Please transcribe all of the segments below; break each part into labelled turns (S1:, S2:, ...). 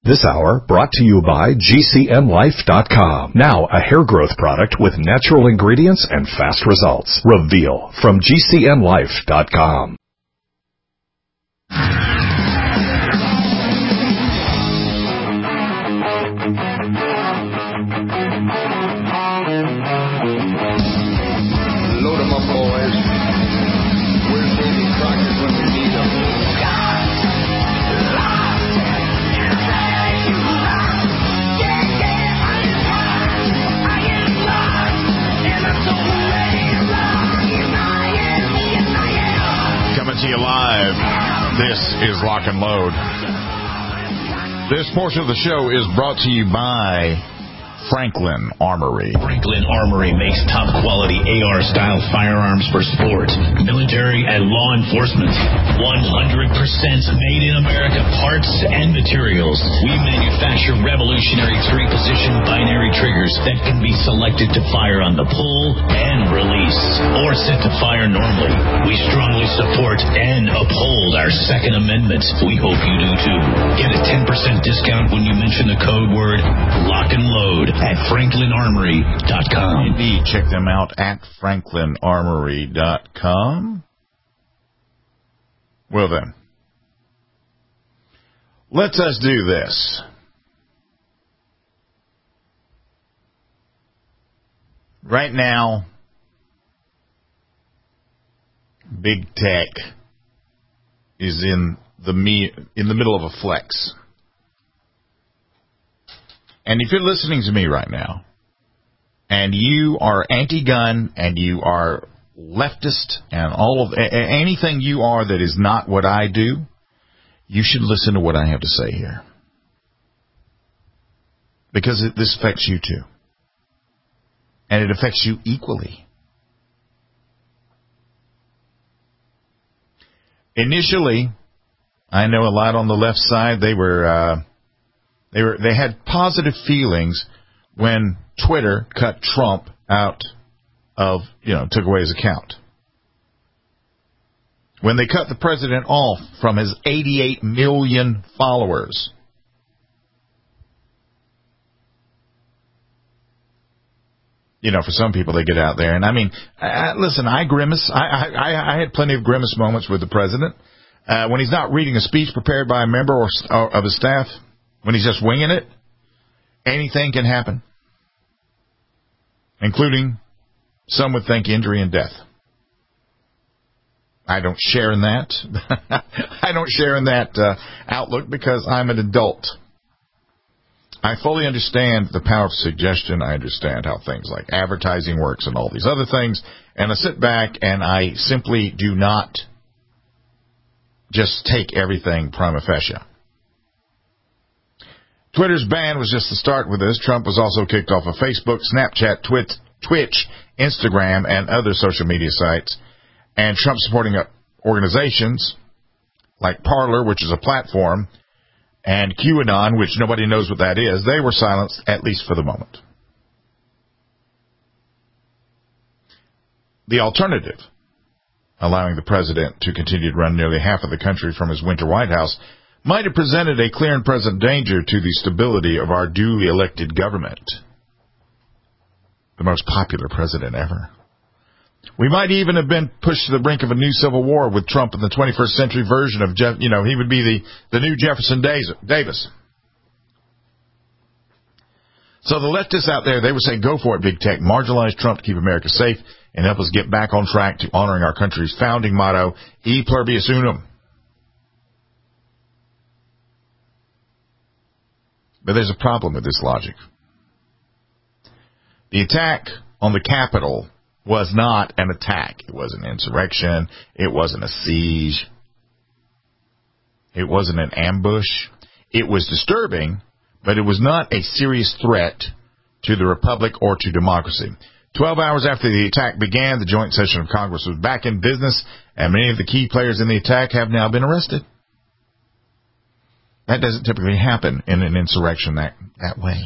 S1: This hour brought to you by GCNlife.com. Now a hair growth product with natural ingredients and fast results. Reveal from GCNlife.com.
S2: Load 'em up, boys. Where's Davy Crockett when we need him?
S3: Coming to you live, this is Lock and Load. This portion of the show is brought to you by Franklin Armory.
S4: Franklin Armory makes top-quality AR-style firearms for sport, military, and law enforcement. 100% made in America parts and materials. We manufacture revolutionary three-position binary triggers that can be selected to fire on the pull and release, or set to fire normally. We strongly support and uphold our Second Amendment. We hope you do too. Get a 10% discount when you mention the code word Lock and Load at FranklinArmory.com.
S3: Indeed, check them out at FranklinArmory.com. Well then, let us do this. Right now, big tech is in the middle of a flex. And if you're listening to me right now, and you are anti-gun, and you are leftist, and all of anything you are that is not what I do, you should listen to what I have to say here. Because this affects you too. And it affects you equally. Initially, I know a lot on the left side, they had positive feelings when Twitter cut Trump out of, took away his account. When they cut the president off from his 88 million followers. For some people, they get out there. And listen, I grimace. I had plenty of grimace moments with the president. When he's not reading a speech prepared by a member or of his staff, when he's just winging it, anything can happen, including, some would think, injury and death. I don't share in that. I don't share in that outlook because I'm an adult. I fully understand the power of suggestion. I understand how things like advertising works and all these other things. And I sit back and I simply do not just take everything prima facie. Twitter's ban was just the start with this. Trump was also kicked off of Facebook, Snapchat, Twitch, Instagram, and other social media sites. And Trump-supporting organizations like Parler, which is a platform, and QAnon, which nobody knows what that is, they were silenced, at least for the moment. The alternative, allowing the president to continue to run nearly half of the country from his winter White House, might have presented a clear and present danger to the stability of our duly elected government. The most popular president ever. We might even have been pushed to the brink of a new civil war with Trump in the 21st century version of, he would be the new Jefferson Davis. So the leftists out there, they would say, go for it, big tech. Marginalize Trump to keep America safe and help us get back on track to honoring our country's founding motto, E pluribus unum. But there's a problem with this logic. The attack on the Capitol was not an attack. It was an insurrection. It wasn't a siege. It wasn't an ambush. It was disturbing, but it was not a serious threat to the republic or to democracy. 12 hours after the attack began, the joint session of Congress was back in business, and many of the key players in the attack have now been arrested. That doesn't typically happen in an insurrection that way.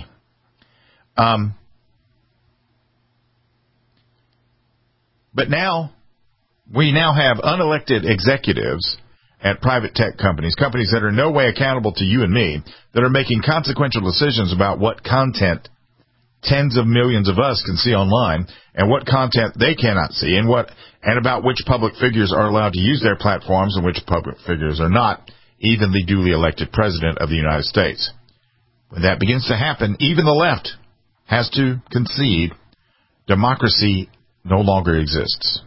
S3: But now, we now have unelected executives at private tech companies, companies that are in no way accountable to you and me, that are making consequential decisions about what content tens of millions of us can see online and what content they cannot see, and about which public figures are allowed to use their platforms and which public figures are not, even the duly elected president of the United States. When that begins to happen, even the left has to concede democracy no longer exists.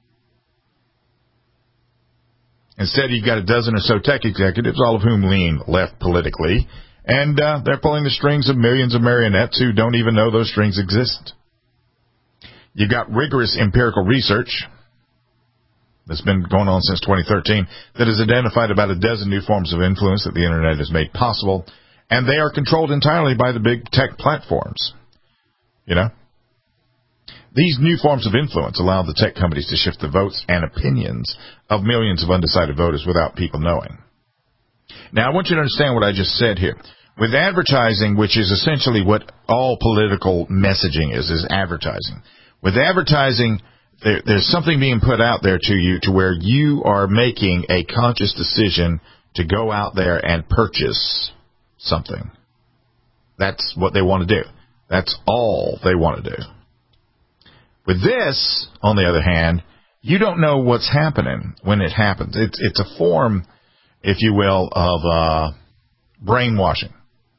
S3: Instead, you've got a dozen or so tech executives, all of whom lean left politically, and they're pulling the strings of millions of marionettes who don't even know those strings exist. You've got rigorous empirical research that's been going on since 2013 that has identified about a dozen new forms of influence that the Internet has made possible, and they are controlled entirely by the big tech platforms. You know? These new forms of influence allow the tech companies to shift the votes and opinions of millions of undecided voters without people knowing. Now, I want you to understand what I just said here. With advertising, which is essentially what all political messaging is advertising. With advertising, there's something being put out there to you to where you are making a conscious decision to go out there and purchase something. That's what they want to do. That's all they want to do. With this, on the other hand, you don't know what's happening when it happens. It's a form, if you will, of brainwashing.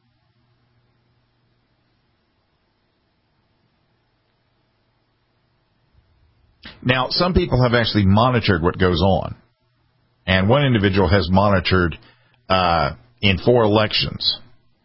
S3: Now, some people have actually monitored what goes on. And one individual has monitored in 4 elections.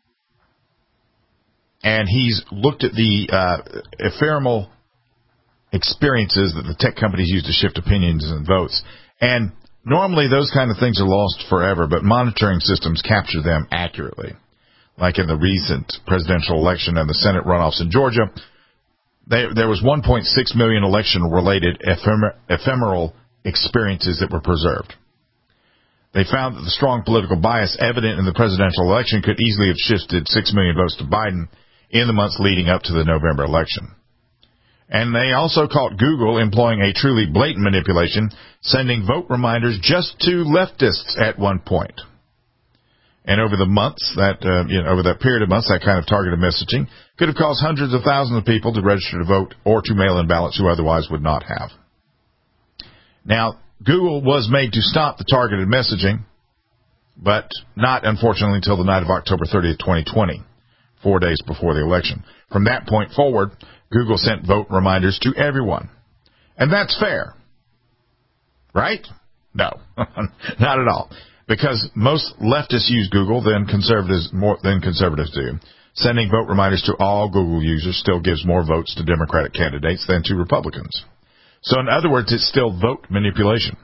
S3: And he's looked at the ephemeral experiences that the tech companies use to shift opinions and votes. And normally those kind of things are lost forever, but monitoring systems capture them accurately. Like in the recent presidential election and the Senate runoffs in Georgia, there was 1.6 million election-related ephemeral experiences that were preserved. They found that the strong political bias evident in the presidential election could easily have shifted 6 million votes to Biden in the months leading up to the November election. And they also caught Google employing a truly blatant manipulation, sending vote reminders just to leftists at one point. And over the months, over that period of months, that kind of targeted messaging could have caused hundreds of thousands of people to register to vote or to mail in ballots who otherwise would not have. Now, Google was made to stop the targeted messaging, but not, unfortunately, until the night of October 30th, 2020, 4 days before the election. From that point forward, Google sent vote reminders to everyone. And that's fair. Right? No, not at all. Because most leftists use Google than conservatives do. Sending vote reminders to all Google users still gives more votes to Democratic candidates than to Republicans. So in other words, it's still vote manipulation.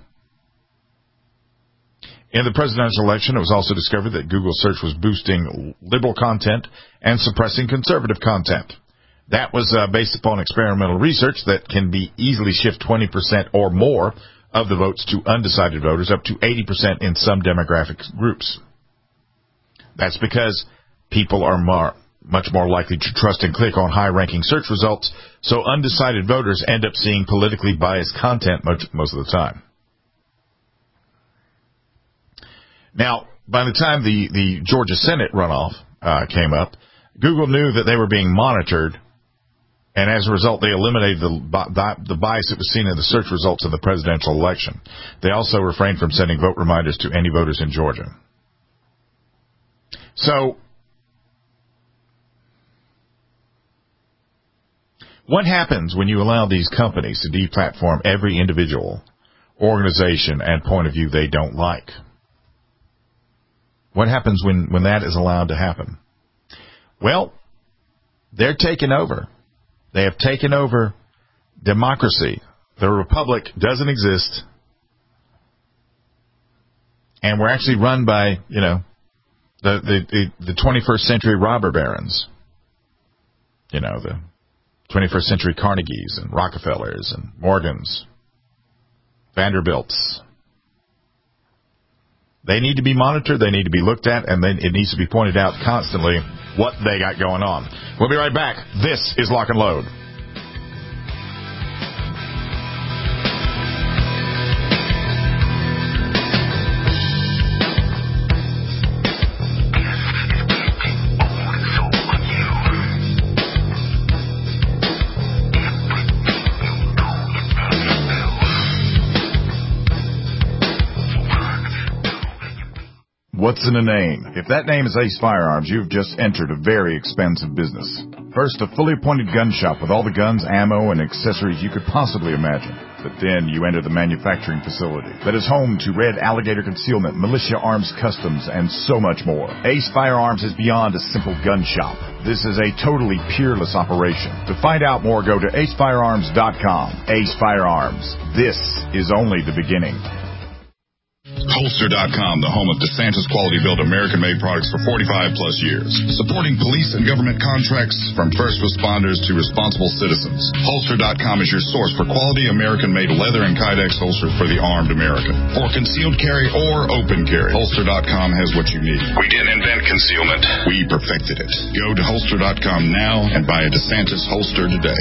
S3: In the presidential election, it was also discovered that Google search was boosting liberal content and suppressing conservative content. That was based upon experimental research that can be easily shift 20% or more of the votes to undecided voters, up to 80% in some demographic groups. That's because people are much more likely to trust and click on high-ranking search results, so undecided voters end up seeing politically biased content most of the time. Now, by the time the Georgia Senate runoff came up, Google knew that they were being monitored, and as a result, they eliminated the bias that was seen in the search results of the presidential election. They also refrained from sending vote reminders to any voters in Georgia. So, what happens when you allow these companies to deplatform every individual, organization, and point of view they don't like? What happens when that is allowed to happen? Well, they're taking over. They have taken over democracy. The republic doesn't exist. And we're actually run by, the 21st century robber barons. The 21st century Carnegies and Rockefellers and Morgans, Vanderbilts. They need to be monitored, they need to be looked at, and then it needs to be pointed out constantly what they got going on. We'll be right back. This is Lock and Load. What's in a name? If that name is Ace Firearms, you've just entered a very expensive business. First, a fully appointed gun shop with all the guns, ammo, and accessories you could possibly imagine. But then you enter the manufacturing facility that is home to Red Alligator Concealment, Militia Arms Customs, and so much more. Ace Firearms is beyond a simple gun shop. This is a totally peerless operation. To find out more, go to acefirearms.com. Ace Firearms. This is only the beginning.
S5: Holster.com, the home of DeSantis quality-built American-made products for 45-plus years. Supporting police and government contracts from first responders to responsible citizens. Holster.com is your source for quality American-made leather and Kydex holsters for the armed American. For concealed carry or open carry, Holster.com has what you need. We didn't invent concealment. We perfected it. Go to Holster.com now and buy a DeSantis holster today.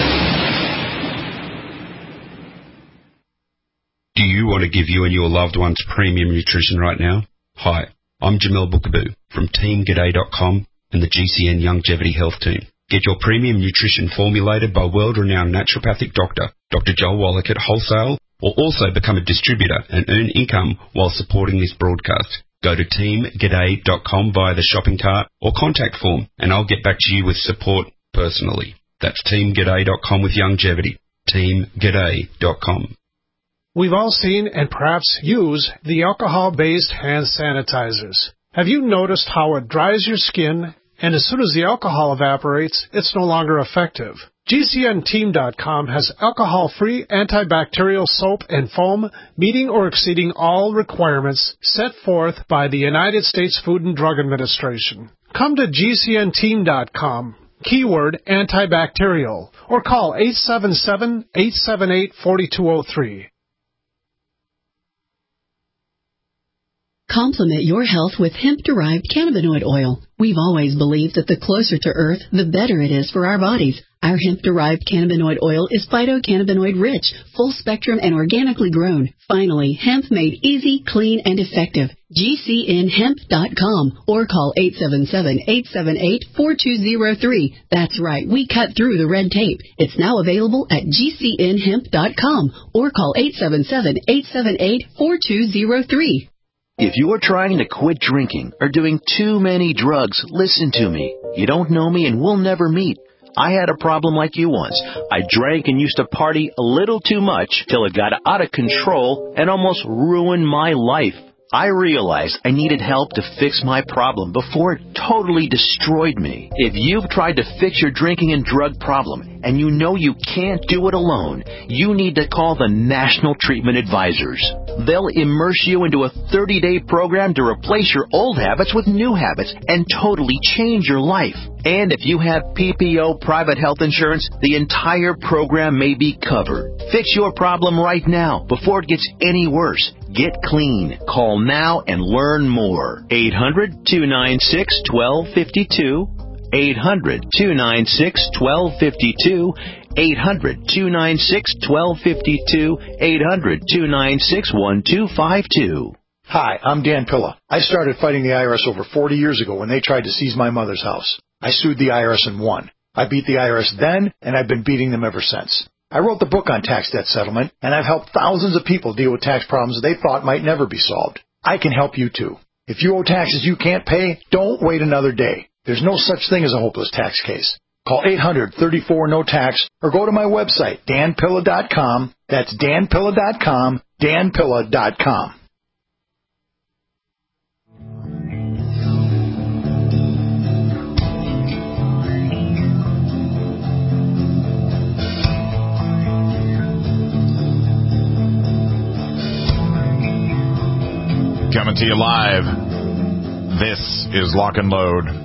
S6: Do you want to give you and your loved ones premium nutrition right now? Hi, I'm Jamel Bookaboo from TeamGaday.com and the GCN Longevity Health Team. Get your premium nutrition formulated by world-renowned naturopathic doctor, Dr. Joel Wallach at Wholesale, or also become a distributor and earn income while supporting this broadcast. Go to TeamGaday.com via the shopping cart or contact form, and I'll get back to you with support personally. That's TeamGaday.com with longevity. TeamGaday.com.
S7: We've all seen and perhaps use the alcohol-based hand sanitizers. Have you noticed how it dries your skin, and as soon as the alcohol evaporates, it's no longer effective? GCNteam.com has alcohol-free antibacterial soap and foam meeting or exceeding all requirements set forth by the United States Food and Drug Administration. Come to GCNteam.com, keyword antibacterial, or call 877-878-4203.
S8: Complement your health with hemp-derived cannabinoid oil. We've always believed that the closer to Earth, the better it is for our bodies. Our hemp-derived cannabinoid oil is phytocannabinoid-rich, full-spectrum, and organically grown. Finally, hemp made easy, clean, and effective. GCNhemp.com or call 877-878-4203. That's right, we cut through the red tape. It's now available at GCNhemp.com or call 877-878-4203.
S9: If you're trying to quit drinking or doing too many drugs, listen to me. You don't know me and we'll never meet. I had a problem like you once. I drank and used to party a little too much till it got out of control and almost ruined my life. I realized I needed help to fix my problem before it totally destroyed me. If you've tried to fix your drinking and drug problem and you know you can't do it alone, you need to call the National Treatment Advisors. They'll immerse you into a 30-day program to replace your old habits with new habits and totally change your life. And if you have PPO private health insurance, the entire program may be covered. Fix your problem right now before it gets any worse. Get clean. Call now and learn more. 800-296-1252. 800-296-1252. 800-296-1252. 800-296-1252.
S10: Hi, I'm Dan Pilla. I started fighting the IRS over 40 years ago when they tried to seize my mother's house. I sued the IRS and won. I beat the IRS then, and I've been beating them ever since. I wrote the book on tax debt settlement, and I've helped thousands of people deal with tax problems they thought might never be solved. I can help you too. If you owe taxes you can't pay, don't wait another day. There's no such thing as a hopeless tax case. Call 800-34-NO-TAX or go to my website, danpilla.com. That's danpilla.com, danpilla.com.
S3: Coming to you live. This is Lock and Load.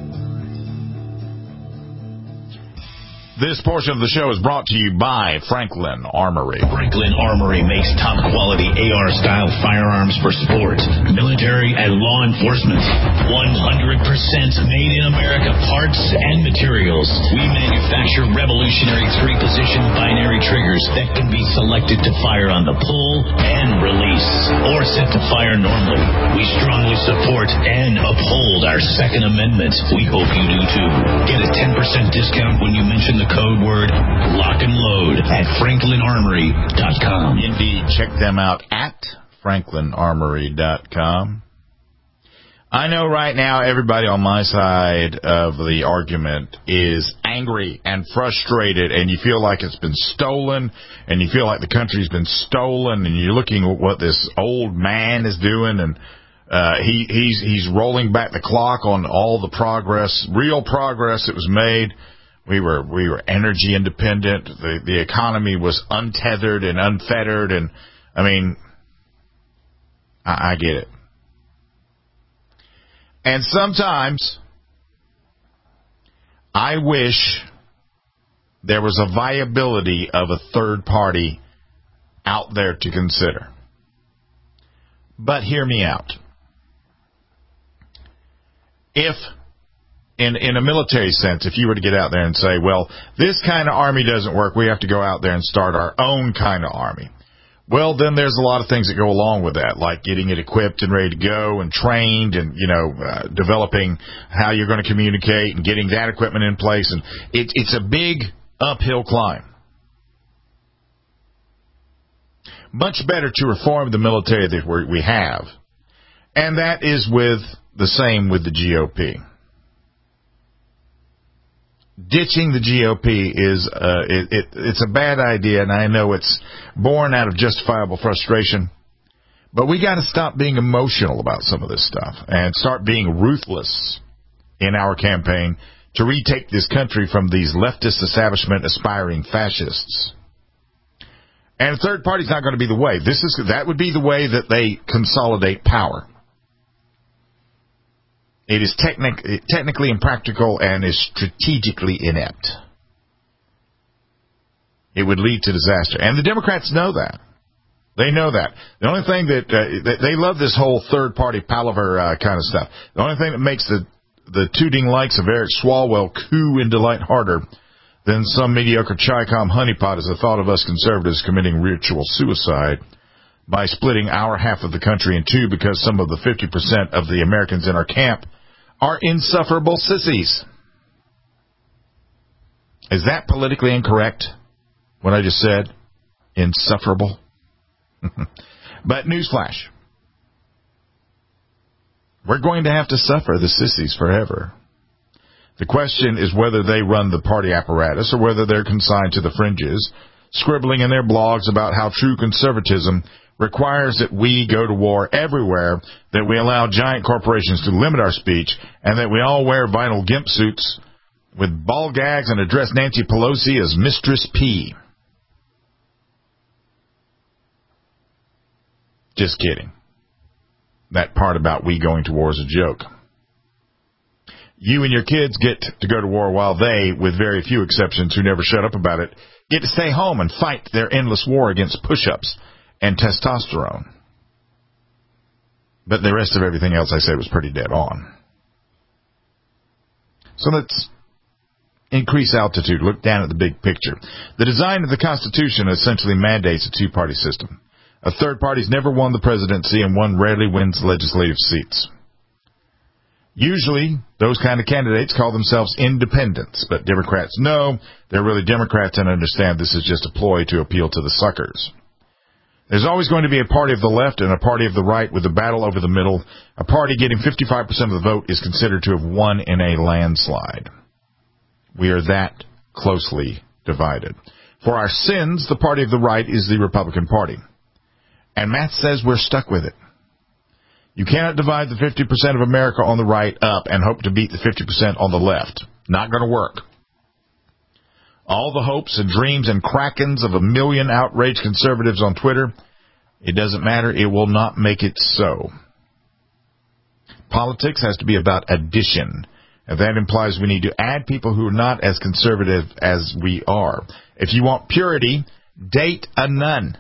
S3: This portion of the show is brought to you by Franklin Armory.
S4: Franklin Armory makes top-quality AR-style firearms for sport, military, and law enforcement. 100% made in America parts and materials. We manufacture revolutionary three-position binary triggers that can be selected to fire on the pull and release, or set to fire normally. We strongly support and uphold our Second Amendment. We hope you do too. Get a 10% discount when you mention the code word Lock and Load at FranklinArmory.com.
S3: Indeed, check them out at FranklinArmory.com. I know right now everybody on my side of the argument is angry and frustrated, and you feel like it's been stolen, and you feel like the country's been stolen, and you're looking at what this old man is doing, and he's rolling back the clock on all the progress, real progress that was made. We were energy independent. The economy was untethered and unfettered, and I mean, I get it. And sometimes I wish there was a viability of a third party out there to consider. But hear me out. If, in a military sense, if you were to get out there and say, well, this kind of army doesn't work, we have to go out there and start our own kind of army. Well, then there's a lot of things that go along with that, like getting it equipped and ready to go and trained and, developing how you're going to communicate and getting that equipment in place. And it's a big uphill climb. Much better to reform the military that we have. And that is the same with the GOP. Ditching the GOP is it's a bad idea, and I know it's born out of justifiable frustration. But we got to stop being emotional about some of this stuff and start being ruthless in our campaign to retake this country from these leftist establishment aspiring fascists. And a third party is not going to be the way. That would be the way that they consolidate power. It is technically impractical and is strategically inept. It would lead to disaster. And the Democrats know that. They know that. The only thing that they love this whole third-party palaver kind of stuff. The only thing that makes the tooting likes of Eric Swalwell coo and delight harder than some mediocre Chi-Com honeypot is the thought of us conservatives committing ritual suicide by splitting our half of the country in two because some of the 50% of the Americans in our camp are insufferable sissies. Is that politically incorrect, what I just said? Insufferable? But newsflash. We're going to have to suffer the sissies forever. The question is whether they run the party apparatus or whether they're consigned to the fringes, scribbling in their blogs about how true conservatism requires that we go to war everywhere, that we allow giant corporations to limit our speech, and that we all wear vinyl gimp suits with ball gags and address Nancy Pelosi as Mistress P. Just kidding. That part about we going to war is a joke. You and your kids get to go to war while they, with very few exceptions who never shut up about it, get to stay home and fight their endless war against push-ups and testosterone. But the rest of everything else I said was pretty dead on. So let's increase altitude, look down at the big picture. The design of the Constitution essentially mandates a two-party system. A third party's never won the presidency, and one rarely wins legislative seats. Usually, those kind of candidates call themselves independents, but Democrats know they're really Democrats and understand this is just a ploy to appeal to the suckers. There's always going to be a party of the left and a party of the right with a battle over the middle. A party getting 55% of the vote is considered to have won in a landslide. We are that closely divided. For our sins, the party of the right is the Republican Party. And math says we're stuck with it. You cannot divide the 50% of America on the right up and hope to beat the 50% on the left. Not going to work. All the hopes and dreams and krakens of a million outraged conservatives on Twitter, it doesn't matter. It will not make it so. Politics has to be about addition. And that implies we need to add people who are not as conservative as we are. If you want purity, date a nun.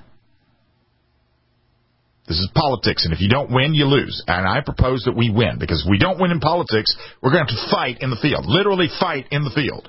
S3: This is politics, and if you don't win, you lose. And I propose that we win, because if we don't win in politics, we're going to have to fight in the field. Literally fight in the field.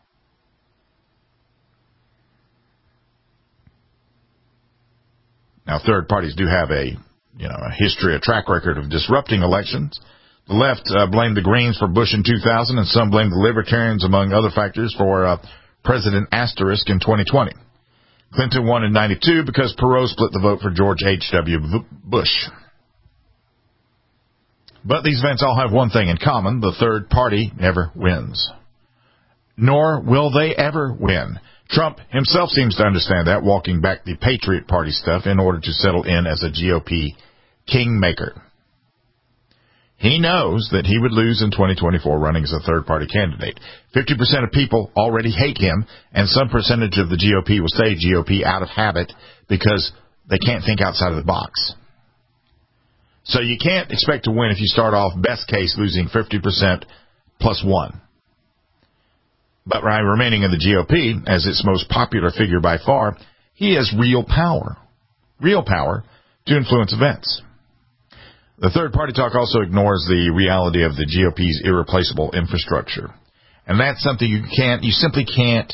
S3: Now, third parties do have a history, a track record of disrupting elections. The left blamed the Greens for Bush in 2000, and some blamed the Libertarians, among other factors, for President Asterisk in 2020. Clinton won in 92 because Perot split the vote for George H.W. Bush. But these events all have one thing in common. The third party never wins. Nor will they ever win. Trump himself seems to understand that, walking back the Patriot Party stuff in order to settle in as a GOP kingmaker. He knows that he would lose in 2024 running as a third-party candidate. 50% of people already hate him, and some percentage of the GOP will stay GOP out of habit because they can't think outside of the box. So you can't expect to win if you start off, best case, losing 50% plus one. But by remaining in the GOP, as its most popular figure by far, he has real power to influence events. The third-party talk also ignores the reality of the GOP's irreplaceable infrastructure. And that's something you simply can't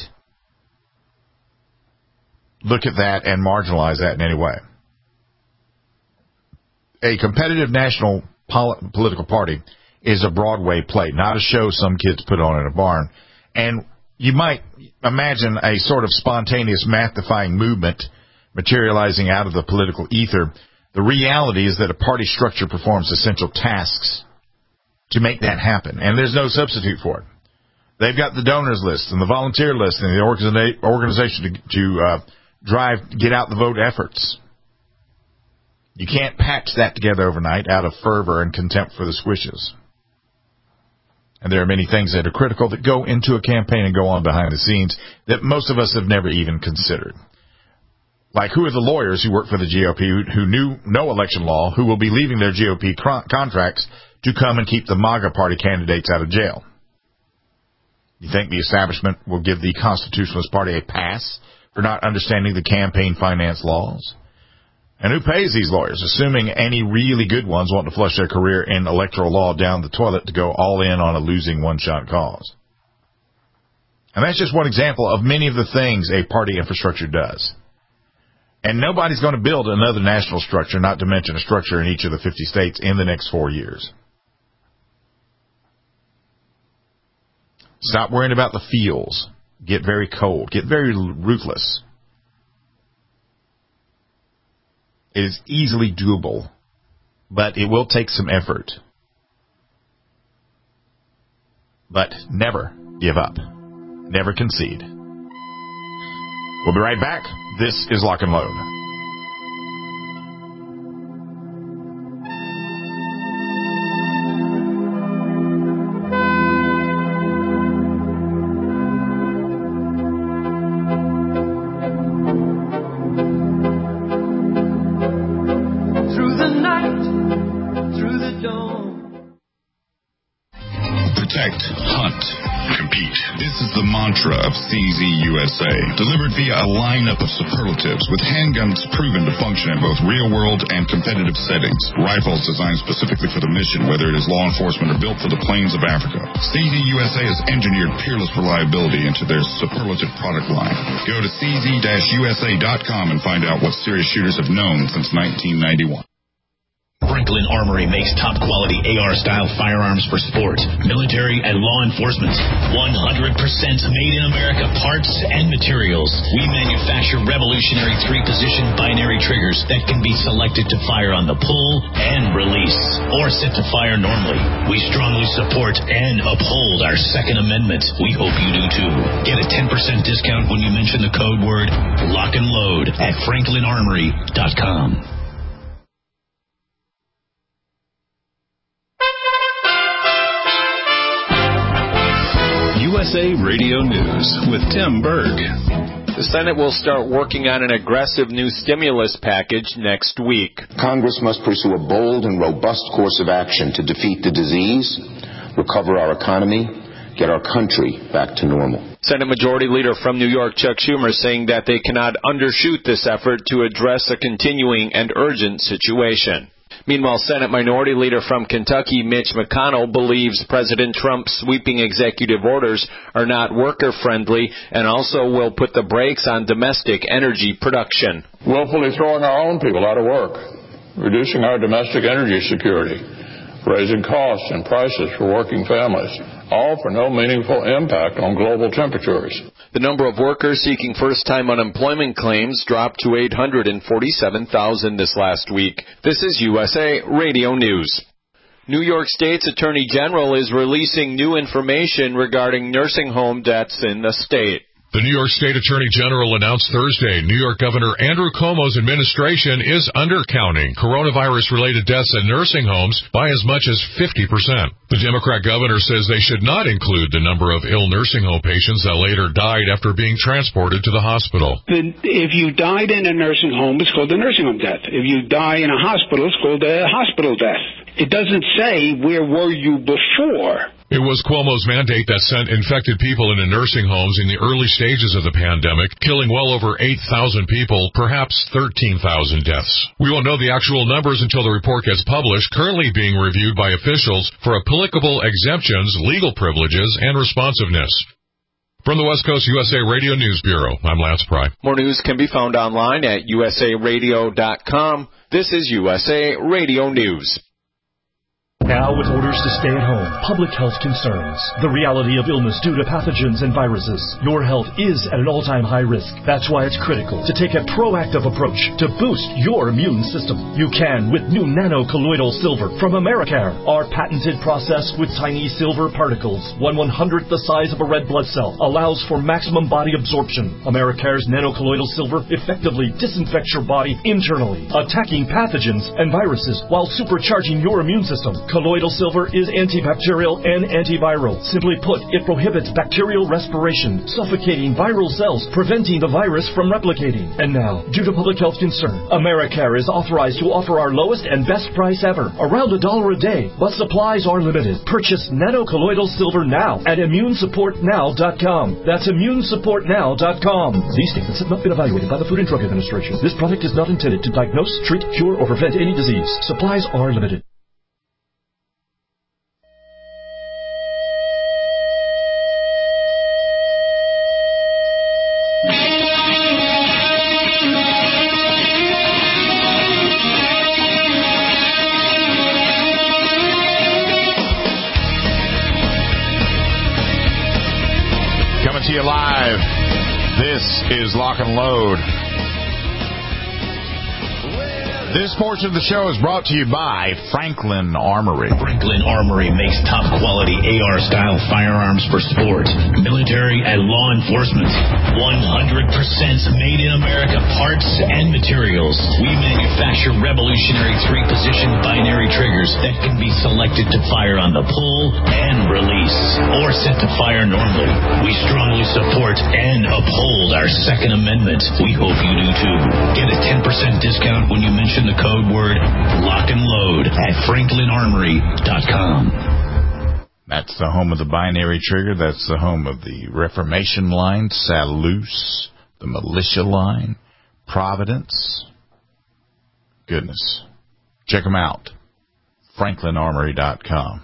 S3: look at that and marginalize that in any way. A competitive national political party is a Broadway play, not a show some kids put on in a barn. And you might imagine a sort of spontaneous math-defying movement materializing out of the political ether. The reality is that a party structure performs essential tasks to make that happen, and there's no substitute for it. They've got the donors list and the volunteer list and the organization to get out the vote efforts. You can't patch that together overnight out of fervor and contempt for the squishes. And there are many things that are critical that go into a campaign and go on behind the scenes that most of us have never even considered. Like, who are the lawyers who work for the GOP who knew no election law, who will be leaving their GOP contracts to come and keep the MAGA party candidates out of jail? You think the establishment will give the Constitutionalist Party a pass for not understanding the campaign finance laws? And who pays these lawyers, assuming any really good ones want to flush their career in electoral law down the toilet to go all in on a losing one-shot cause? And that's just one example of many of the things a party infrastructure does. And nobody's going to build another national structure, not to mention a structure in each of the 50 states, in the next 4 years. Stop worrying about the feels. Get very cold. Get very ruthless. It is easily doable, but it will take some effort. But never give up. Never concede. We'll be right back. This is Lock and Load.
S2: Through the night, through the dawn.
S5: Protect, hunt, compete. This is the mantra of CZ USA, delivered via a lineup of superlatives with handguns proven to function in both real-world and competitive settings. Rifles designed specifically for the mission, whether it is law enforcement or built for the plains of Africa. CZ USA has engineered peerless reliability into their superlative product line. Go to cz-usa.com and find out what serious shooters have known since 1991.
S4: Franklin Armory makes top-quality AR-style firearms for sport, military, and law enforcement. 100% made in America parts and materials. We manufacture revolutionary 3-position binary triggers that can be selected to fire on the pull and release, or set to fire normally. We strongly support and uphold our Second Amendment. We hope you do too. Get a 10% discount when you mention the code word Lock and Load at franklinarmory.com.
S11: USA Radio News with Tim Berg.
S12: The Senate will start working on an aggressive new stimulus package next week.
S13: Congress must pursue a bold and robust course of action to defeat the disease, recover our economy, get our country back to normal.
S12: Senate Majority Leader from New York, Chuck Schumer, saying that they cannot undershoot this effort to address a continuing and urgent situation. Meanwhile, Senate Minority Leader from Kentucky, Mitch McConnell, believes President Trump's sweeping executive orders are not worker-friendly and also will put the brakes on domestic energy production.
S14: Willfully throwing our own people out of work, reducing our domestic energy security, raising costs and prices for working families, all for no meaningful impact on global temperatures.
S12: The number of workers seeking first-time unemployment claims dropped to 847,000 this last week. This is USA Radio News. New York State's Attorney General is releasing new information regarding nursing home deaths in the state.
S15: The New York State Attorney General announced Thursday New York Governor Andrew Cuomo's administration is undercounting coronavirus-related deaths in nursing homes by as much as 50%. The Democrat governor says they should not include the number of ill nursing home patients that later died after being transported to the hospital.
S16: If you died in a nursing home, it's called a nursing home death. If you die in a hospital, it's called a hospital death. It doesn't say where were you before.
S15: It was Cuomo's mandate that sent infected people into nursing homes in the early stages of the pandemic, killing well over 8,000 people, perhaps 13,000 deaths. We won't know the actual numbers until the report gets published, currently being reviewed by officials for applicable exemptions, legal privileges, and responsiveness. From the West Coast USA Radio News Bureau, I'm Lance Pry.
S12: More news can be found online at usaradio.com. This is USA Radio News.
S17: Now, with orders to stay at home, public health concerns, the reality of illness due to pathogens and viruses, your health is at an all-time high risk. That's why it's critical to take a proactive approach to boost your immune system. You can with new nano-colloidal silver from Americare. Our patented process with tiny silver particles, 1/100th the size of a red blood cell, allows for maximum body absorption. Americare's nano-colloidal silver effectively disinfects your body internally, attacking pathogens and viruses while supercharging your immune system. Colloidal silver is antibacterial and antiviral. Simply put, it prohibits bacterial respiration, suffocating viral cells, preventing the virus from replicating. And now, due to public health concern, Americare is authorized to offer our lowest and best price ever, around $1 a day, but supplies are limited. Purchase nano-colloidal silver now at immunesupportnow.com. That's immunesupportnow.com. These statements have not been evaluated by the Food and Drug Administration. This product is not intended to diagnose, treat, cure, or prevent any disease. Supplies are limited.
S3: To you live. This is Lock and Load. This portion of the show is brought to you by Franklin Armory.
S4: Franklin Armory makes top-quality AR-style firearms for sport, military, and law enforcement. 100% made in America parts and materials. We manufacture revolutionary 3-position binary triggers that can be selected to fire on the pull and release, or set to fire normally. We strongly support and uphold our Second Amendment. We hope you do too. Get a 10% discount when you mention the code word Lock and Load at FranklinArmory.com.
S3: That's the home of the binary trigger. That's the home of the Reformation line, Salus, the militia line, Providence. Goodness. Check them out. FranklinArmory.com.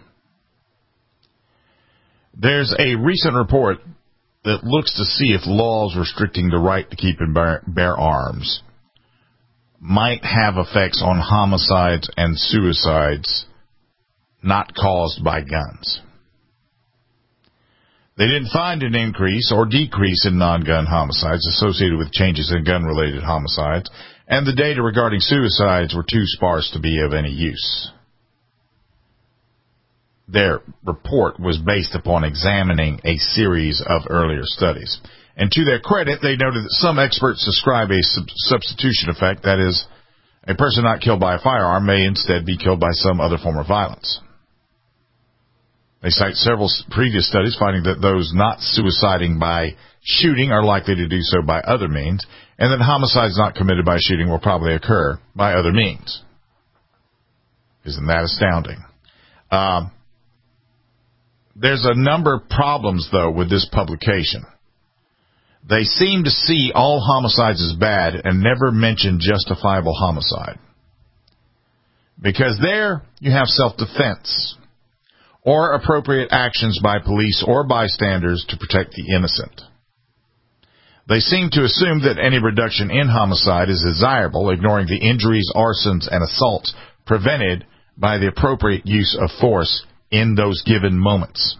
S3: There's a recent report that looks to see if laws restricting the right to keep and bear arms might have effects on homicides and suicides not caused by guns. They didn't find an increase or decrease in non-gun homicides associated with changes in gun-related homicides, and the data regarding suicides were too sparse to be of any use. Their report was based upon examining a series of earlier studies. And to their credit, they noted that some experts describe a substitution effect, that is, a person not killed by a firearm may instead be killed by some other form of violence. They cite several previous studies finding that those not suiciding by shooting are likely to do so by other means, and that homicides not committed by shooting will probably occur by other means. Isn't that astounding? There's a number of problems, though, with this publication. They seem to see all homicides as bad and never mention justifiable homicide. Because there you have self-defense or appropriate actions by police or bystanders to protect the innocent. They seem to assume that any reduction in homicide is desirable, ignoring the injuries, arsons, and assaults prevented by the appropriate use of force in those given moments.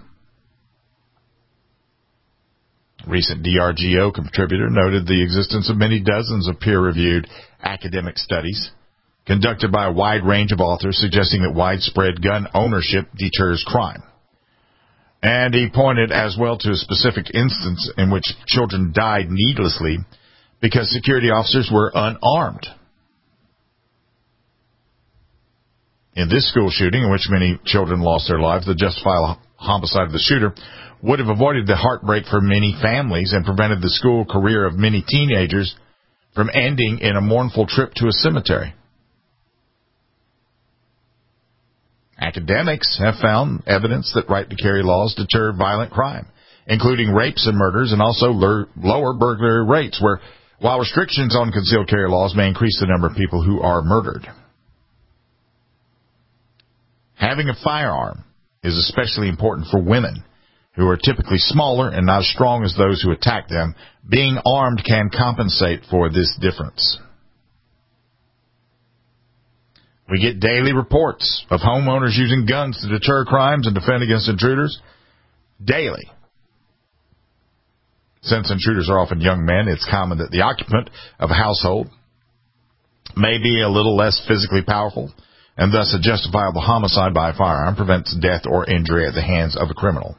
S3: Recent DRGO contributor noted the existence of many dozens of peer-reviewed academic studies conducted by a wide range of authors, suggesting that widespread gun ownership deters crime. And he pointed as well to a specific instance in which children died needlessly because security officers were unarmed. In this school shooting, in which many children lost their lives, the justifiable homicide of the shooter would have avoided the heartbreak for many families and prevented the school career of many teenagers from ending in a mournful trip to a cemetery. Academics have found evidence that right-to-carry laws deter violent crime, including rapes and murders, and also lower burglary rates, while restrictions on concealed carry laws may increase the number of people who are murdered. Having a firearm is especially important for women, who are typically smaller and not as strong as those who attack them. Being armed can compensate for this difference. We get daily reports of homeowners using guns to deter crimes and defend against intruders. Daily. Since intruders are often young men, it's common that the occupant of a household may be a little less physically powerful, and thus a justifiable homicide by a firearm prevents death or injury at the hands of a criminal.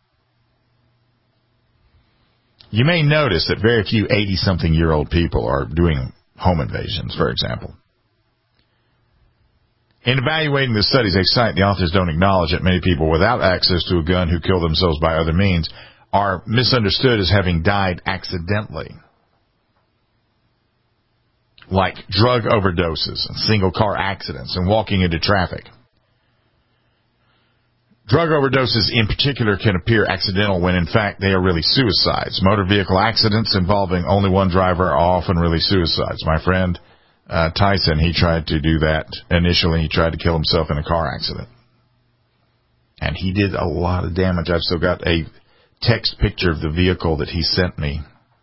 S3: You may notice that very few 80-something-year-old people are doing home invasions, for example. In evaluating the studies they cite, the authors don't acknowledge that many people without access to a gun who kill themselves by other means are misunderstood as having died accidentally, like drug overdoses and single-car accidents and walking into traffic. Drug overdoses in particular can appear accidental when in fact they are really suicides. Motor vehicle accidents involving only one driver are often really suicides. My friend Tyson, he tried to do that initially. He tried to kill himself in a car accident. And he did a lot of damage. I've still got a text picture of the vehicle that he sent me.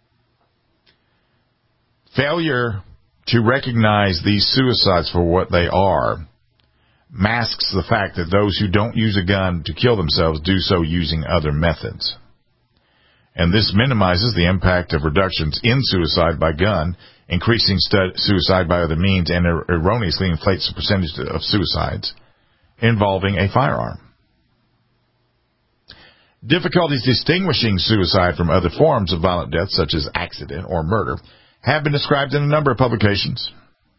S3: Failure to recognize these suicides for what they are masks the fact that those who don't use a gun to kill themselves do so using other methods. And this minimizes the impact of reductions in suicide by gun, increasing suicide by other means, and erroneously inflates the percentage of suicides involving a firearm. Difficulties distinguishing suicide from other forms of violent death, such as accident or murder, have been described in a number of publications.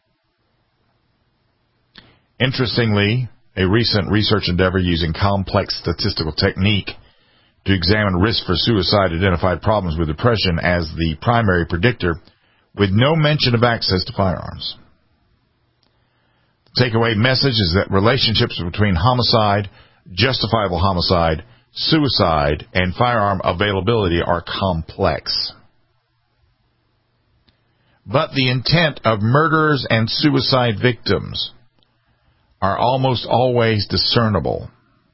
S3: Interestingly, a recent research endeavor using complex statistical technique to examine risk for suicide identified problems with depression as the primary predictor, with no mention of access to firearms. The takeaway message is that relationships between homicide, justifiable homicide, suicide, and firearm availability are complex. But the intent of murderers and suicide victims are almost always discernible.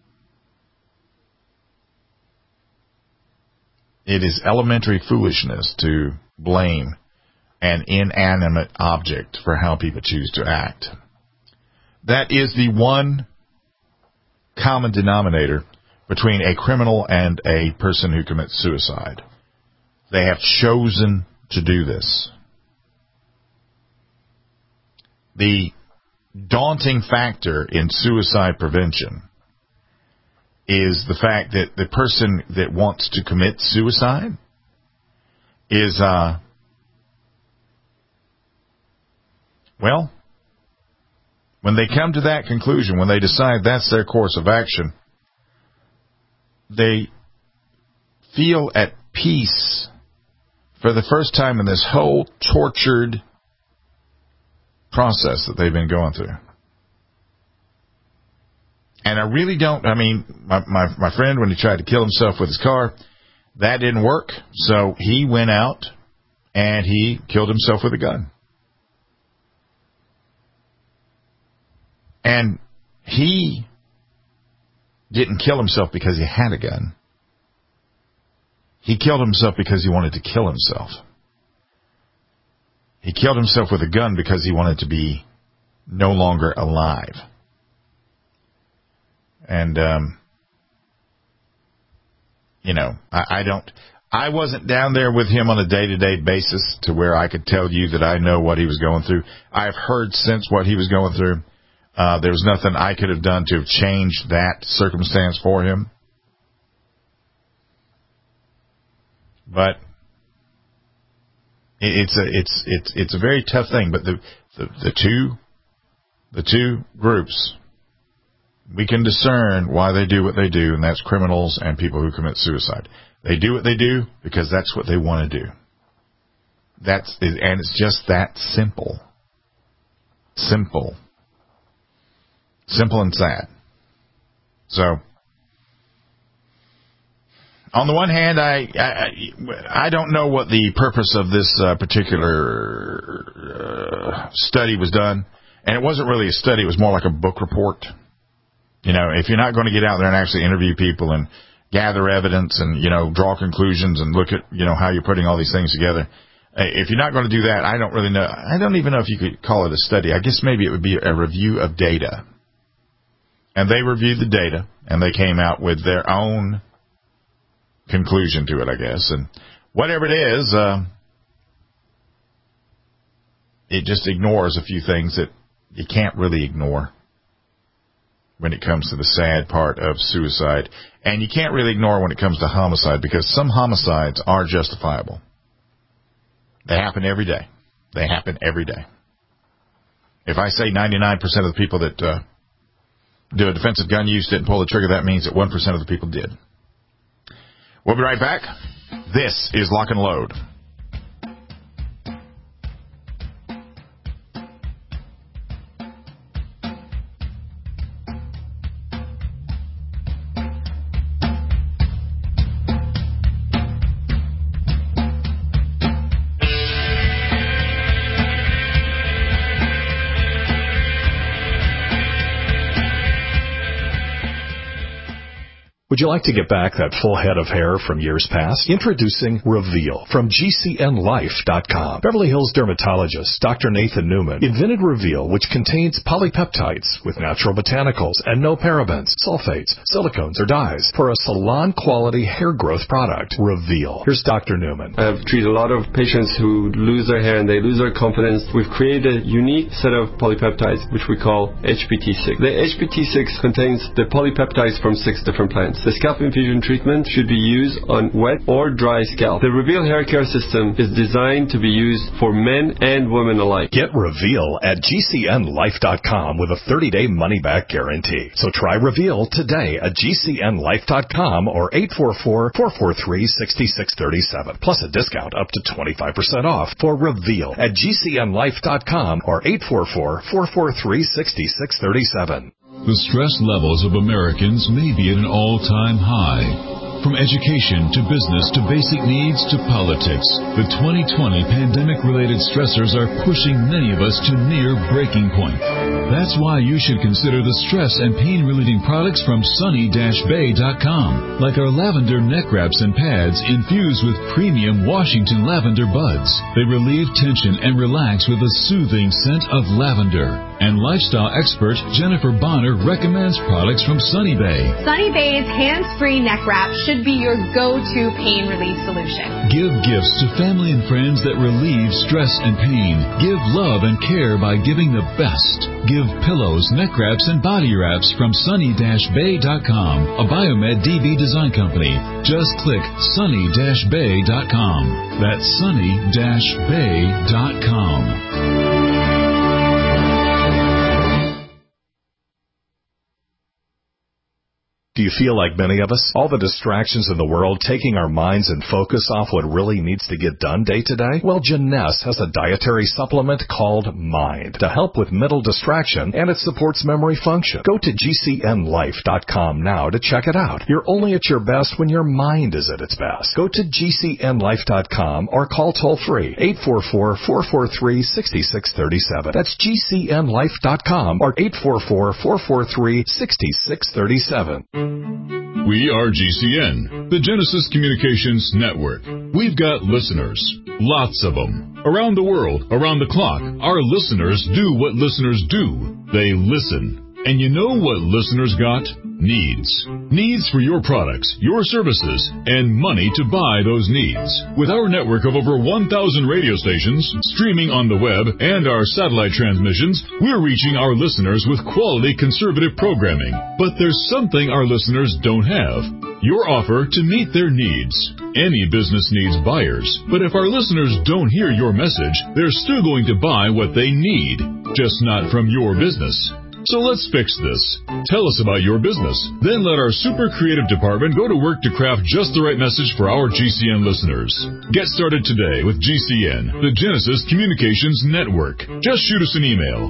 S3: It is elementary foolishness to blame an inanimate object for how people choose to act. That is the one common denominator between a criminal and a person who commits suicide. They have chosen to do this. The daunting factor in suicide prevention is the fact that the person that wants to commit suicide is, when they come to that conclusion, when they decide that's their course of action, they feel at peace for the first time in this whole tortured process that they've been going through. And I really don't, my friend, when he tried to kill himself with his car, that didn't work. So he went out and he killed himself with a gun. And he didn't kill himself because he had a gun. He killed himself because he wanted to kill himself. He killed himself with a gun because he wanted to be no longer alive. And, I wasn't down there with him on a day-to-day basis to where I could tell you that I know what he was going through. I've heard since what he was going through. There was nothing I could have done to have changed that circumstance for him. But it's a very tough thing. But the two groups, we can discern why they do what they do, and that's criminals and people who commit suicide. They do what they do because that's what they want to do. And it's just that simple. Simple and sad. So, on the one hand, I don't know what the purpose of this particular study was done, and it wasn't really a study. It was more like a book report. You know, if you're not going to get out there and actually interview people and gather evidence and, you know, draw conclusions and look at, you know, how you're putting all these things together, if you're not going to do that, I don't really know. I don't even know if you could call it a study. I guess maybe it would be a review of data. And they reviewed the data, and they came out with their own conclusion to it, I guess. And whatever it is, it just ignores a few things that you can't really ignore when it comes to the sad part of suicide. And you can't really ignore when it comes to homicide, because some homicides are justifiable. They happen every day. They happen every day. If I say 99% of the people that do a defensive gun use didn't pull the trigger, that means that 1% of the people did. We'll be right back. This is Lock and Load.
S1: Would you like to get back that full head of hair from years past? Introducing Reveal from GCNLife.com. Beverly Hills dermatologist Dr. Nathan Newman invented Reveal, which contains polypeptides with natural botanicals and no parabens, sulfates, silicones, or dyes for a salon-quality hair growth product. Reveal. Here's Dr. Newman.
S18: I've treated a lot of patients who lose their hair and they lose their confidence. We've created a unique set of polypeptides, which we call HPT6. The HPT6 contains the polypeptides from 6 different plants. The scalp infusion treatment should be used on wet or dry scalp. The Reveal hair care system is designed to be used for men and women alike.
S1: Get Reveal at GCNLife.com with a 30-day money-back guarantee. So try Reveal today at GCNLife.com or 844-443-6637. Plus a discount up to 25% off for Reveal at GCNLife.com or 844-443-6637.
S19: The stress levels of Americans may be at an all-time high. From education to business to basic needs to politics, the 2020 pandemic-related stressors are pushing many of us to near breaking point. That's why you should consider the stress and pain-relieving products from sunny-bay.com, like our lavender neck wraps and pads infused with premium Washington lavender buds. They relieve tension and relax with a soothing scent of lavender. And lifestyle expert Jennifer Bonner recommends products from Sunny Bay.
S20: Sunny Bay's hands-free neck wrap should be your go-to pain relief solution.
S19: Give gifts to family and friends that relieve stress and pain. Give love and care by giving the best. Give pillows, neck wraps, and body wraps from sunny-bay.com, a Biomed DB design company. Just click sunny-bay.com. That's sunny-bay.com.
S1: Do you feel like many of us? All the distractions in the world taking our minds and focus off what really needs to get done day to day? Well, Jeunesse has a dietary supplement called Mind to help with mental distraction, and it supports memory function. Go to GCNLife.com now to check it out. You're only at your best when your mind is at its best. Go to GCNLife.com or call toll-free 844-443-6637. That's GCNLife.com or 844-443-6637.
S19: We are GCN, the Genesis Communications Network. We've got listeners, lots of them. Around the world, around the clock, our listeners do what listeners do. They listen. And you know what listeners got? Needs. Needs for your products, your services, and money to buy those needs. With our network of over 1,000 radio stations, streaming on the web, and our satellite transmissions, we're reaching our listeners with quality conservative programming. But there's something our listeners don't have. Your offer to meet their needs. Any business needs buyers, but if our listeners don't hear your message, they're still going to buy what they need, just not from your business. So let's fix this. Tell us about your business. Then let our super creative department go to work to craft just the right message for our GCN listeners. Get started today with GCN, the Genesis Communications Network. Just shoot us an email.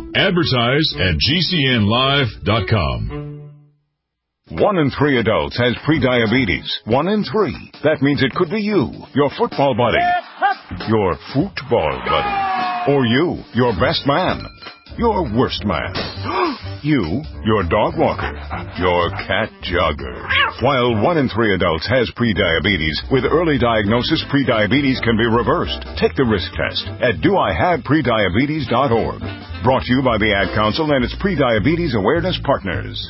S19: Advertise@gcnlive.com.
S21: 1 in 3 adults has prediabetes. 1 in 3. That means it could be you, your football buddy, your football buddy, or you, your best man, your worst man, you, your dog walker, your cat jogger. While 1 in 3 adults has prediabetes, with early diagnosis, prediabetes can be reversed. Take the risk test at doihaveprediabetes.org. Brought to you by the Ad Council and its Prediabetes Awareness Partners.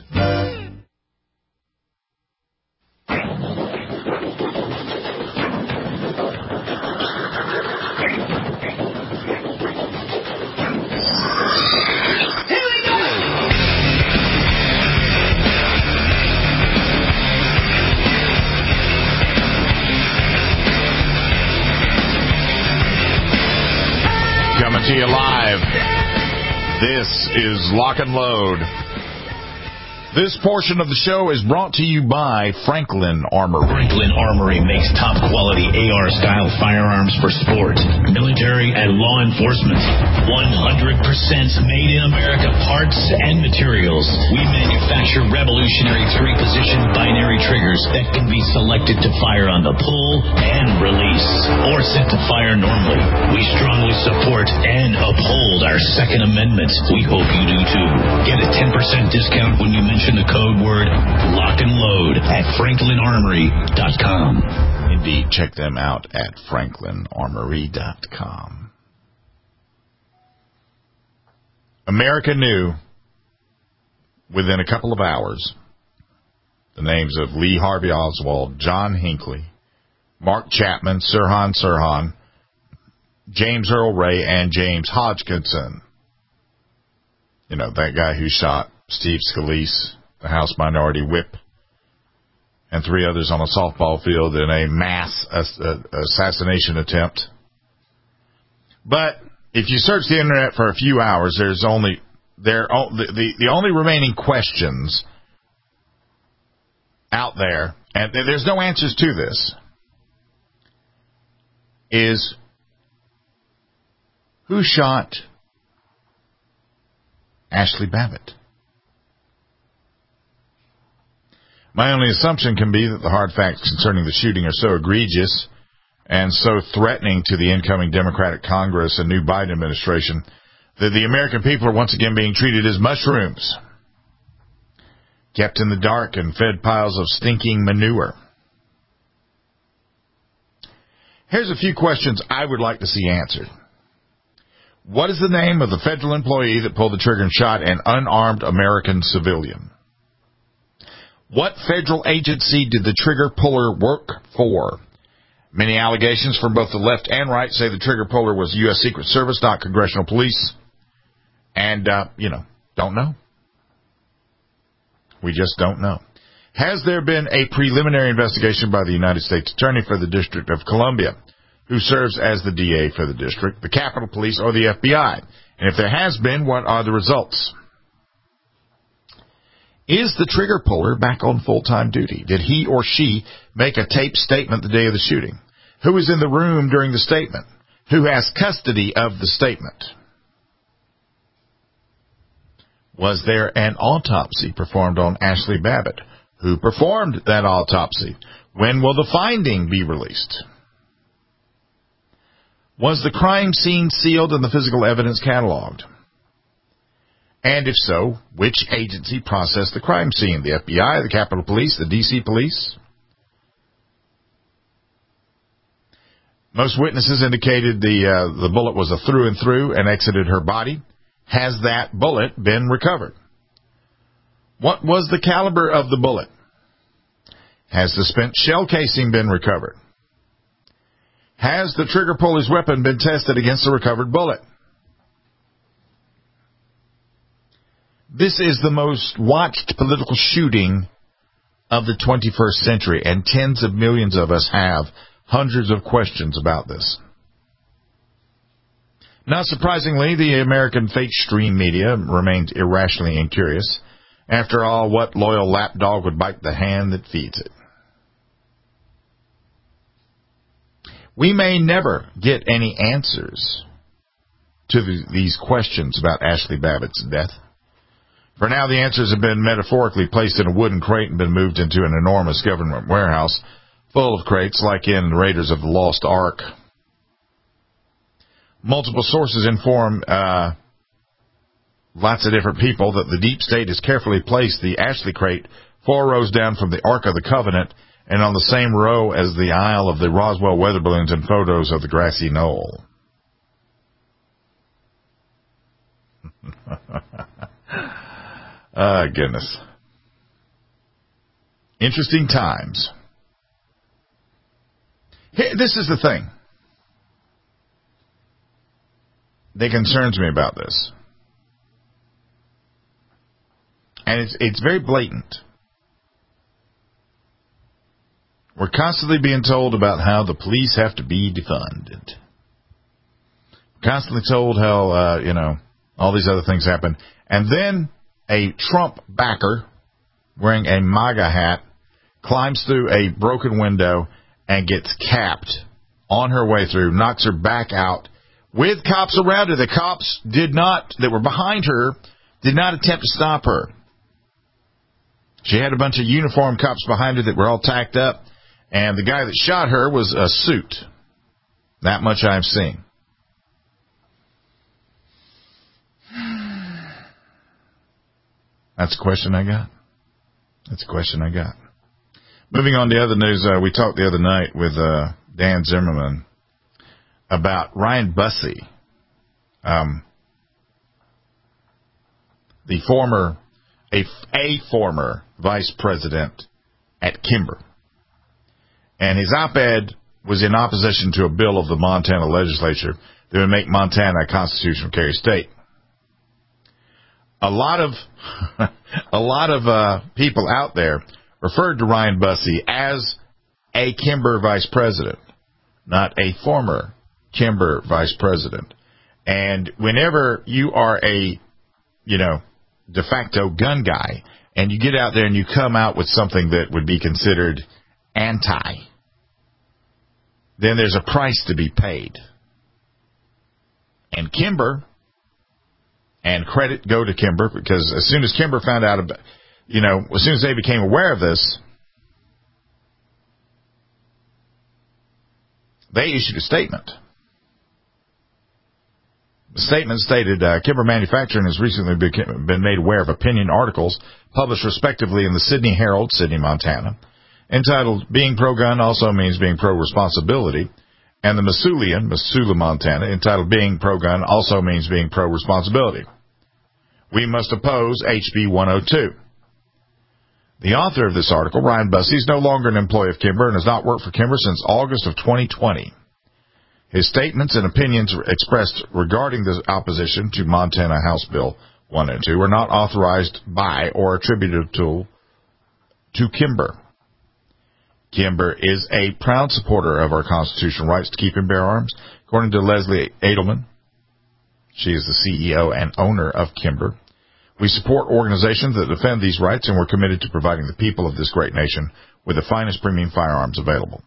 S3: Coming to you live. This is Lock and Load. This portion of the show is brought to you by Franklin Armory.
S4: Franklin Armory makes top-quality AR-style firearms for sport, military, and law enforcement. 100% made in America parts and materials. We manufacture revolutionary 3-position binary triggers that can be selected to fire on the pull and release, or set to fire normally. We strongly support and uphold our Second Amendment. We hope you do too. Get a 10% discount when you mention the code word Lock and Load at franklinarmory.com.
S3: Indeed, check them out at franklinarmory.com. America knew within a couple of hours the names of Lee Harvey Oswald, John Hinckley, Mark Chapman, Sirhan Sirhan, James Earl Ray, and James Hodgkinson. You know, that guy who shot Steve Scalise, the House Minority Whip, and 3 others on a softball field in a mass assassination attempt. But if you search the internet for a few hours, the only remaining questions out there, and there's no answers to this, is who shot Ashley Babbitt? My only assumption can be that the hard facts concerning the shooting are so egregious and so threatening to the incoming Democratic Congress and new Biden administration that the American people are once again being treated as mushrooms, kept in the dark and fed piles of stinking manure. Here's a few questions I would like to see answered. What is the name of the federal employee that pulled the trigger and shot an unarmed American civilian? What federal agency did the trigger puller work for? Many allegations from both the left and right say the trigger puller was U.S. Secret Service, not Congressional Police. And, don't know. We just don't know. Has there been a preliminary investigation by the United States Attorney for the District of Columbia, who serves as the DA for the district, the Capitol Police, or the FBI? And if there has been, what are the results? Is the trigger puller back on full-time duty? Did he or she make a taped statement the day of the shooting? Who was in the room during the statement? Who has custody of the statement? Was there an autopsy performed on Ashley Babbitt? Who performed that autopsy? When will the finding be released? Was the crime scene sealed and the physical evidence cataloged? And if so, which agency processed the crime scene? The FBI, the Capitol Police, the D.C. Police? Most witnesses indicated the bullet was a through and through and exited her body. Has that bullet been recovered? What was the caliber of the bullet? Has the spent shell casing been recovered? Has the trigger pulley's weapon been tested against the recovered bullet? This is the most watched political shooting of the 21st century, and tens of millions of us have hundreds of questions about this. Not surprisingly, the American fake stream media remains irrationally incurious. After all, what loyal lapdog would bite the hand that feeds it? We may never get any answers to these questions about Ashley Babbitt's death. For now, the answers have been metaphorically placed in a wooden crate and been moved into an enormous government warehouse full of crates like in Raiders of the Lost Ark. Multiple sources inform lots of different people that the deep state has carefully placed the Ashley crate 4 rows down from the Ark of the Covenant and on the same row as the aisle of the Roswell weather balloons and photos of the grassy knoll. Goodness. Interesting times. This is the thing that concerns me about this. And it's very blatant. We're constantly being told about how the police have to be defunded. Constantly told how, all these other things happen. And then a Trump backer wearing a MAGA hat climbs through a broken window and gets capped on her way through, knocks her back out with cops around her. The cops that were behind her did not attempt to stop her. She had a bunch of uniformed cops behind her that were all tacked up, and the guy that shot her was a suit. That much I've seen. That's a question I got. Moving on to other news, we talked the other night with Dan Zimmerman about Ryan Busse, the former vice president at Kimber. And his op-ed was in opposition to a bill of the Montana legislature that would make Montana a constitutional carry state. A lot of people out there referred to Ryan Busse as a Kimber vice president, not a former Kimber vice president. And whenever you are a, de facto gun guy, and you get out there and you come out with something that would be considered anti, then there's a price to be paid. And Kimber, and credit go to Kimber, because as soon as Kimber found out about, as soon as they became aware of this, they issued a statement. The statement stated, Kimber Manufacturing has recently been made aware of opinion articles published respectively in the Sydney Herald, Sydney, Montana, entitled Being Pro-Gun Also Means Being Pro-Responsibility, and the Masulian, Missoula, Montana, entitled Being Pro-Gun Also Means Being Pro-Responsibility. We must oppose HB 102. The author of this article, Ryan Busse, is no longer an employee of Kimber and has not worked for Kimber since August of 2020. His statements and opinions expressed regarding the opposition to Montana House Bill 102 are not authorized by or attributed to Kimber. Kimber is a proud supporter of our constitutional rights to keep and bear arms. According to Leslie Edelman, she is the CEO and owner of Kimber. We support organizations that defend these rights, and we're committed to providing the people of this great nation with the finest premium firearms available.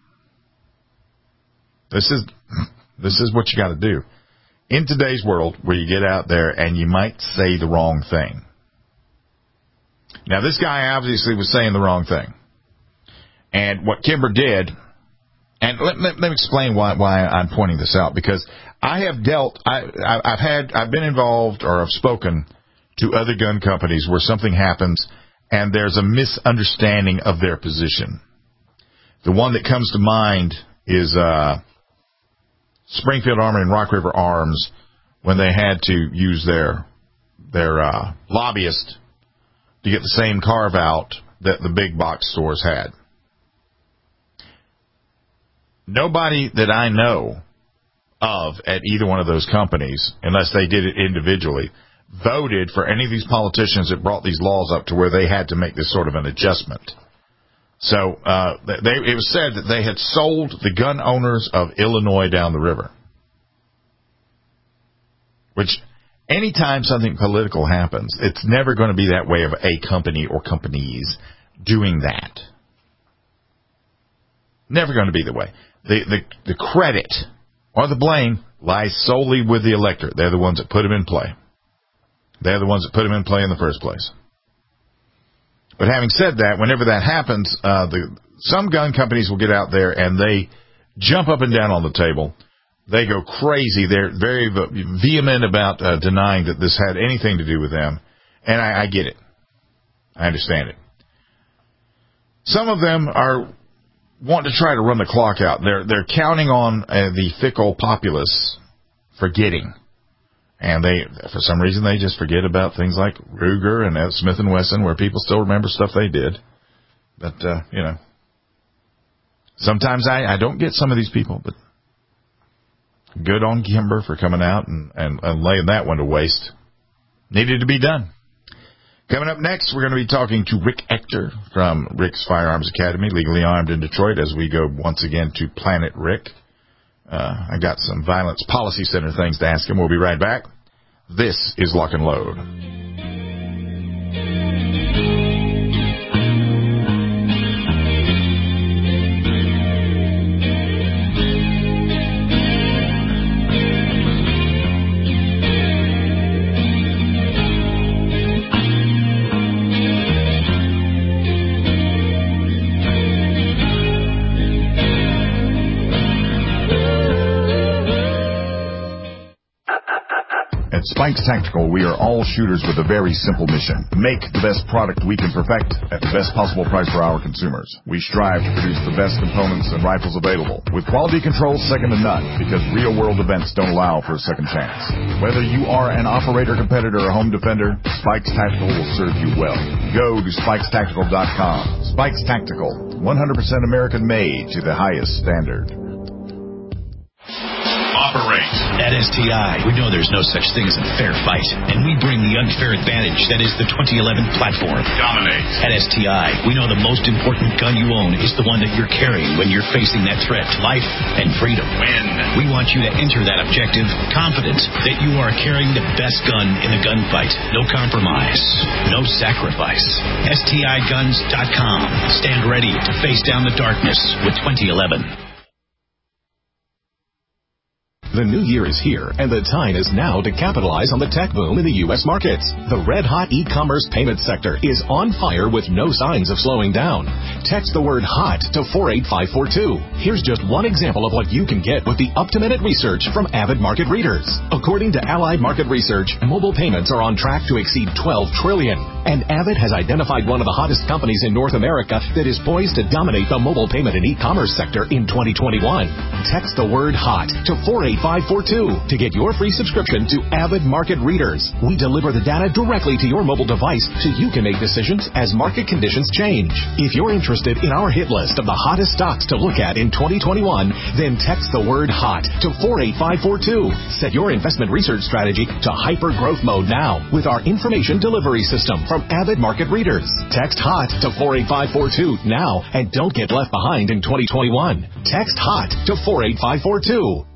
S3: This is what you got to do. In today's world, where you get out there and you might say the wrong thing. Now, this guy obviously was saying the wrong thing. And what Kimber did, and let me explain why I'm pointing this out, because I've been involved or I've spoken to other gun companies where something happens and there's a misunderstanding of their position. The one that comes to mind is Springfield Armory and Rock River Arms, when they had to use their lobbyist to get the same carve-out that the big box stores had. Nobody that I know of at either one of those companies, unless they did it individually, voted for any of these politicians that brought these laws up to where they had to make this sort of an adjustment. So it was said that they had sold the gun owners of Illinois down the river. Which, anytime something political happens, it's never going to be that way of a company or companies doing that. Never going to be the way. The credit or the blame lies solely with the electorate. They're the ones that put them in play. They're the ones that put them in play in the first place. But having said that, whenever that happens, some gun companies will get out there and they jump up and down on the table. They go crazy. They're very vehement about denying that this had anything to do with them. And I get it. I understand it. Some of them are wanting to try to run the clock out. They're counting on the fickle populace forgetting. And for some reason, they just forget about things like Ruger and Smith & Wesson, where people still remember stuff they did. But, sometimes I don't get some of these people, but good on Kimber for coming out and laying that one to waste. Needed to be done. Coming up next, we're going to be talking to Rick Ector from Rick's Firearms Academy, legally armed in Detroit, as we go once again to Planet Rick. I got some Violence Policy Center things to ask him. We'll be right back. This is Lock and Load.
S6: At Spikes Tactical, we are all shooters with a very simple mission. Make the best product we can perfect at the best possible price for our consumers. We strive to produce the best components and rifles available, with quality control second to none, because real-world events don't allow for a second chance. Whether you are an operator, competitor, or home defender, Spikes Tactical will serve you well. Go to SpikesTactical.com. Spikes Tactical, 100% American-made to the highest standard.
S4: Operate. At STI, we know there's no such thing as a fair fight, and we bring the unfair advantage that is the 2011 platform. Dominate. At STI, we know the most important gun you own is the one that you're carrying when you're facing that threat to life and freedom. Win. We want you to enter that objective confident that you are carrying the best gun in the gunfight. No compromise. No sacrifice. STIguns.com. Stand ready to face down the darkness with 2011.
S1: The new year is here, and the time is now to capitalize on the tech boom in the U.S. markets. The red-hot e-commerce payment sector is on fire with no signs of slowing down. Text the word HOT to 48542. Here's just one example of what you can get with the up-to-minute research from Avid Market Readers. According to Allied Market Research, mobile payments are on track to exceed $12 trillion. And Avid has identified one of the hottest companies in North America that is poised to dominate the mobile payment and e-commerce sector in 2021. Text the word HOT to 48542 to get your free subscription to Avid Market Readers. We deliver the data directly to your mobile device so you can make decisions as market conditions change. If you're interested in our hit list of the hottest stocks to look at in 2021, then text the word HOT to 48542. Set your investment research strategy to hyper growth mode now with our information delivery system from Avid Market Readers. Text HOT to 48542 now and don't get left behind in 2021. Text HOT to 48542.